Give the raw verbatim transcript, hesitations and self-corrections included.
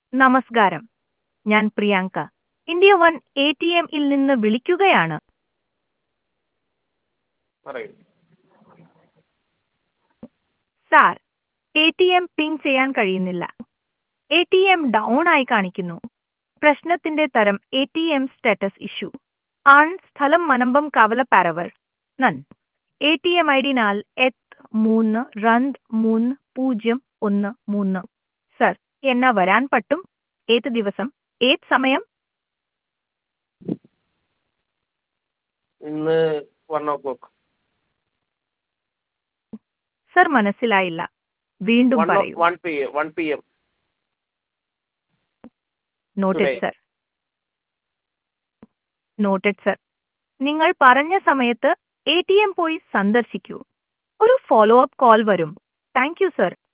നമസ്കാരം, ഞാൻ Priyanka. India one A T എമ്മിൽ നിന്ന് വിളിക്കുകയാണ്. പറയൂ. Sir, A T M ping ചെയ്യാൻ കഴിയുന്നില്ല. എ ടി എം ഡൗൺ ആയി കാണിക്കുന്നു. പ്രശ്നത്തിന്റെ തരം A T M status issue ആണ്. സ്ഥലം മനമ്പം കവലപ്പാരവർ നൻ. A T M I D നാൽ എത്ത് മൂന്ന് രണ്ട് മൂന്ന് പൂജ്യം ഒന്ന് മൂന്ന്. സർ, എന്നാ വരാൻ പറ്റും? ഏത് ദിവസം, ഏത് സമയം? ഇന്ന് വൺ ഓ ക്ലോക്ക്. സർ, മനസ്സിലായില്ല. വീണ്ടും വൺ പറയൂ. One P M one P M noted today. Sir. Noted sir. നിങ്ങൾ പറഞ്ഞ സമയത്ത് എ ടി എം പോയി സന്ദർശിക്കൂ. ഒരു ഫോളോ അപ്പ് കോൾ വരും. Thank you sir.